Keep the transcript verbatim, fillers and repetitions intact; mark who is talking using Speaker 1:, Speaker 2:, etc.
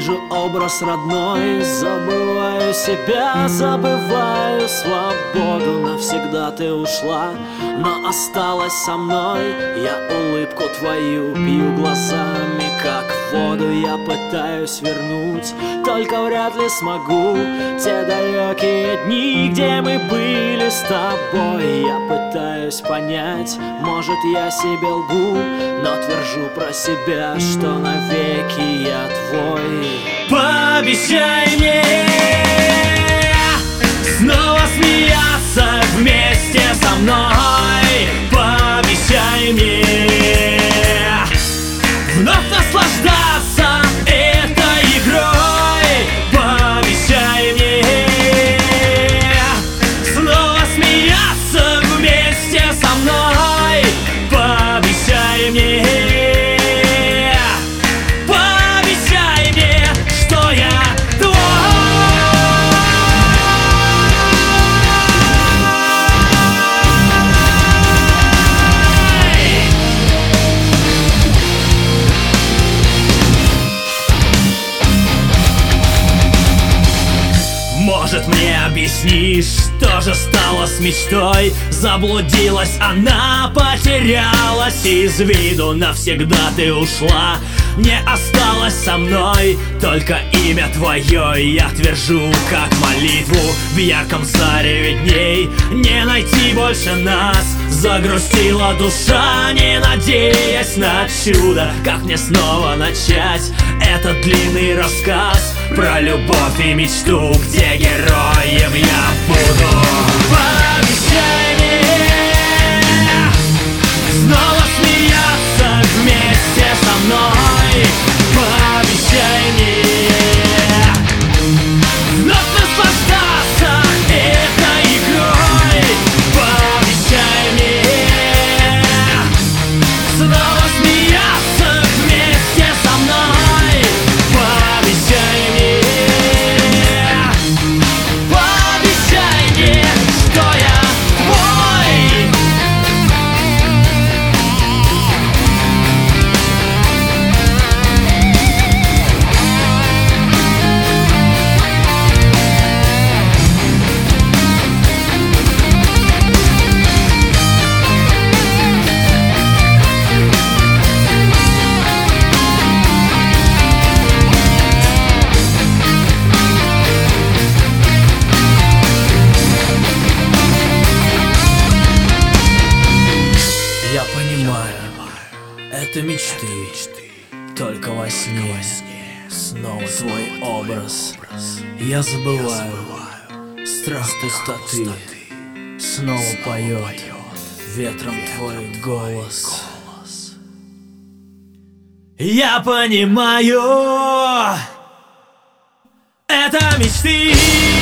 Speaker 1: вижу образ родной, забываю себя, забываю свободу. Навсегда ты ушла, но осталась со мной. Я улыбку твою пью глазами, как воду. Я пытаюсь вернуть, только вряд ли смогу те далекие дни, где мы были с тобой. Я пытаюсь понять, может я себе лгу, но твержу про себя, что навеки я твой. Пообещай мне снова смеяться вместе со мной. Пообещай мне вновь наслаждаться этой игрой. Пообещай мне снова смеяться вместе со мной. Пообещай мне, пообещай мне, что я твой. Может, мне объяснишь, что же стало с мечтой? Заблудилась она, потерялась из виду. Навсегда ты ушла, не осталась со мной. Только имя твое я твержу, как молитву в ярком зареве дней. Не найти больше нас, загрустила душа, не надеясь на чудо. Как мне снова начать этот длинный рассказ про любовь и мечту, где героем я буду? Пообещай мне снова смеяться вместе со мной. Пообещай мне вновь наслаждаться этой игрой. Пообещай мне снова смеяться вместе со мной. Пообещай мне, пообещай мне, что я твой. Я понимаю, это мечты, только во сне снова твой образ. Я забываю страх пустоты, снова поет ветром твой голос. Я понимаю, это мечты.